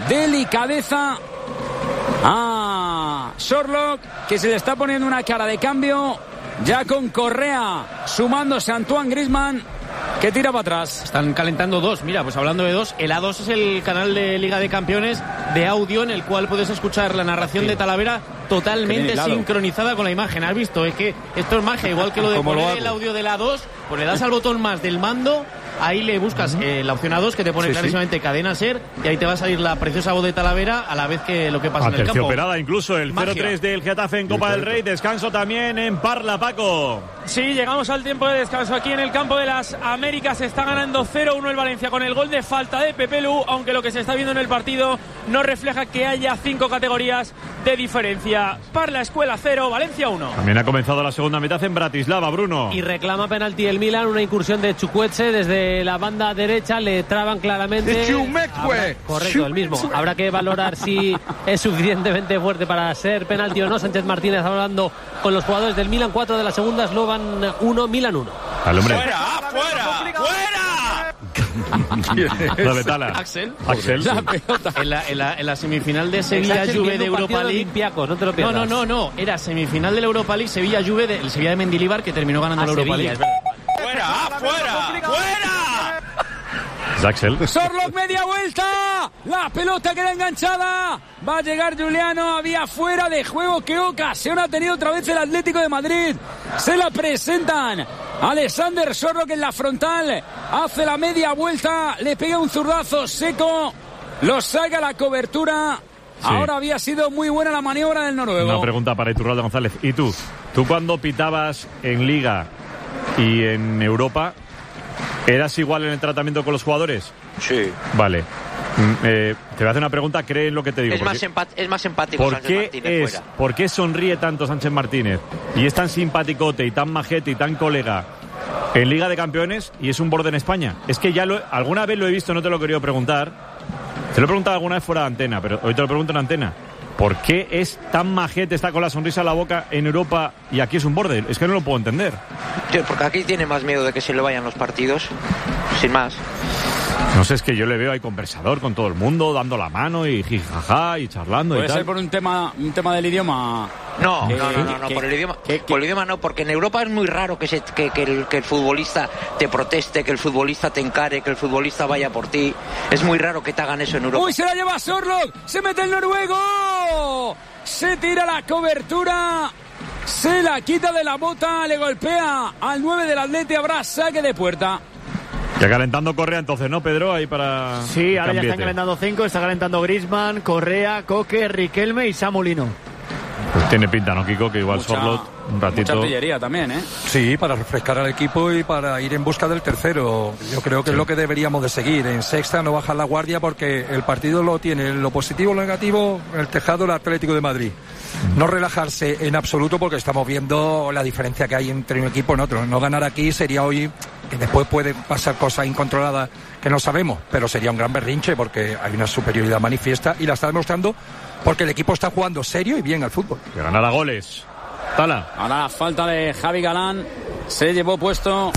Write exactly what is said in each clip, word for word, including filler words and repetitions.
delicadeza a Sorloth, que se le está poniendo una cara de cambio, ya con Correa sumándose a Antoine Griezmann, que tira para atrás. Están calentando dos. Mira, pues hablando de dos, el A dos es el canal de Liga de Campeones de audio en el cual puedes escuchar la narración sí. de Talavera totalmente claro. sincronizada con la imagen. ¿Has visto? Es que esto es magia, igual que lo de poner el audio del A dos, pues le das al botón más del mando, ahí le buscas uh-huh. eh, la opción A dos, que te pone sí, clarísimamente sí. cadena ser, y ahí te va a salir la preciosa voz de Talavera a la vez que lo que pasa a en el campo. Tercioperada incluso el cero tres del Getafe en Copa del Rey. Descanso también en Parla, Paco. Sí, llegamos al tiempo de descanso aquí en el campo de las Américas. Está ganando cero uno el Valencia con el gol de falta de Pepe Lu, aunque lo que se está viendo en el partido no refleja que haya cinco categorías de diferencia. Parla Escuela cero, Valencia uno. También ha comenzado la segunda mitad en Bratislava, Bruno. Y reclama penalti el Milan, una incursión de Chukwueze desde la banda derecha, le traban claramente. De Habrá, correcto, el mismo. Habrá que valorar si es suficientemente fuerte para ser penalti o no. Sánchez Martínez hablando con los jugadores del Milan. Cuatro de la segunda, Slovan uno, Milan uno. Al hombre. ¡Fuera, fuera, fuera! Dale, Tala. Axel. Axel. La pelota. En la, en la, en la semifinal de Sevilla-Juve de Europa League. No te lo pierdas. No, no, no, no. Era semifinal de la Europa League, Sevilla-Juve, de, el Sevilla de Mendilibar, que terminó ganando ah, la Europa Sevilla, League. ¡Fuera, fuera, fuera! Axel. Sorloth, media vuelta. La pelota queda enganchada. Va a llegar Juliano. Había fuera de juego. ¿Qué ocasión ha tenido otra vez el Atlético de Madrid? Se la presentan. Alexander Sorloth en la frontal. Hace la media vuelta. Le pega un zurdazo seco. Lo saca la cobertura. Sí. Ahora había sido muy buena la maniobra del noruego. Una pregunta para Iturralde González. ¿Y tú? ¿Tú cuando pitabas en Liga y en Europa, eras igual en el tratamiento con los jugadores? Sí. Vale. Eh, te voy a hacer una pregunta, cree en lo que te digo. Es, más, empat- es más empático ¿por Sánchez qué Martínez es, fuera. ¿Por qué sonríe tanto Sánchez Martínez y es tan simpaticote y tan majete y tan colega en Liga de Campeones y es un borde en España? Es que ya lo, alguna vez lo he visto, no te lo he querido preguntar. Te lo he preguntado alguna vez fuera de antena, pero hoy te lo pregunto en antena. ¿Por qué es tan majete, está con la sonrisa en la boca en Europa y aquí es un borde? Es que no lo puedo entender. Tío, porque aquí tiene más miedo de que se le vayan los partidos, sin más. No sé, es que yo le veo ahí conversador con todo el mundo, dando la mano y jijaja y charlando y tal. Puede ser por un tema, un tema del idioma. No, que, no, no, no, no que, por el idioma, que, por el idioma no, porque en Europa es muy raro que, se, que, que, el, que el futbolista te proteste, que el futbolista te encare, que el futbolista vaya por ti. Es muy raro que te hagan eso en Europa. ¡Uy, se la lleva Sorloth! ¡Se mete el noruego! Se tira la cobertura, se la quita de la bota, le golpea al nueve del Atleti, habrá saque de puerta. Ya calentando Correa entonces, ¿no, Pedro? Ahí para... Sí, ahora cambiete. Ya están calentando cinco, está calentando Griezmann, Correa, Coque, Riquelme y Samulino. Pues tiene pinta, ¿no, Kiko? Que igual Mucha, Sorloth un ratito... Mucha artillería también, ¿eh? Sí, para refrescar al equipo y para ir en busca del tercero. Yo creo que sí. Es lo que deberíamos de seguir. En sexta no bajar la guardia porque el partido lo tiene, lo positivo, lo negativo, el tejado del Atlético de Madrid. No relajarse en absoluto porque estamos viendo la diferencia que hay entre un equipo y otro. No ganar aquí sería hoy, que después puede pasar cosas incontroladas que no sabemos, pero sería un gran berrinche porque hay una superioridad manifiesta y la está demostrando porque el equipo está jugando serio y bien al fútbol. Que ganará goles. Tala. Ahora la falta de Javi Galán. Se llevó puesto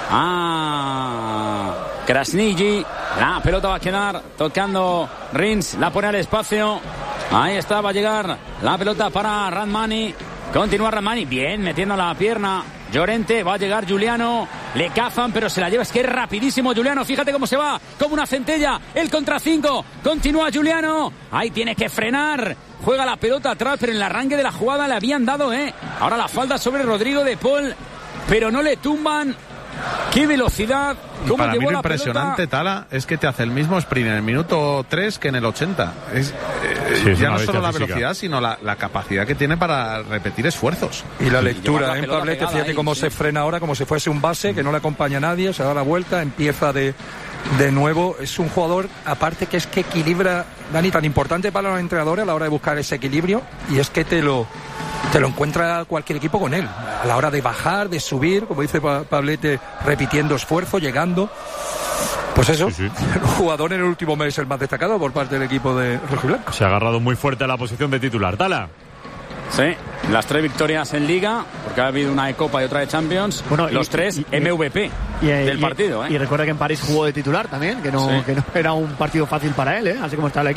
a Krasnigi. La pelota va a quedar tocando Rins. La pone al espacio. Ahí está, va a llegar la pelota para Radmani. Continúa Radmani. Bien, metiendo la pierna Llorente. Va a llegar Juliano. Le cazan, pero se la lleva. Es que es rapidísimo Juliano. Fíjate cómo se va. Como una centella. El contra cinco. Continúa Juliano. Ahí tiene que frenar. Juega la pelota atrás, pero en el arranque de la jugada le habían dado, ¿eh? Ahora la falta sobre Rodrigo de Paul, pero no le tumban. ¡Qué velocidad! ¿Cómo Para mí llevó lo la impresionante, pelota? Tala, es que te hace el mismo sprint en el minuto tres que en el ochenta. Es, eh, sí, es ya no solo la física. velocidad, sino la, la capacidad que tiene para repetir esfuerzos. Y la lectura la en Pablete, fíjate ahí, cómo sí. se frena ahora, como si fuese un base, que no le acompaña a nadie, se da la vuelta, empieza de, de nuevo. Es un jugador, aparte que es que equilibra, Dani, tan importante para los entrenadores a la hora de buscar ese equilibrio, y es que te lo... te lo encuentra cualquier equipo con él, a la hora de bajar, de subir, como dice Pablete, repitiendo esfuerzo, llegando. Pues eso, sí, sí. El jugador en el último mes el más destacado por parte del equipo de rojiblanco. Se ha agarrado muy fuerte a la posición de titular. Tala. Sí, las tres victorias en Liga, porque ha habido una de Copa y otra de Champions. Bueno, los y, tres y, M V P y, del y, partido. ¿eh? Y recuerda que en París jugó de titular también, que no, sí. que no era un partido fácil para él, ¿eh? Así como está el equipo.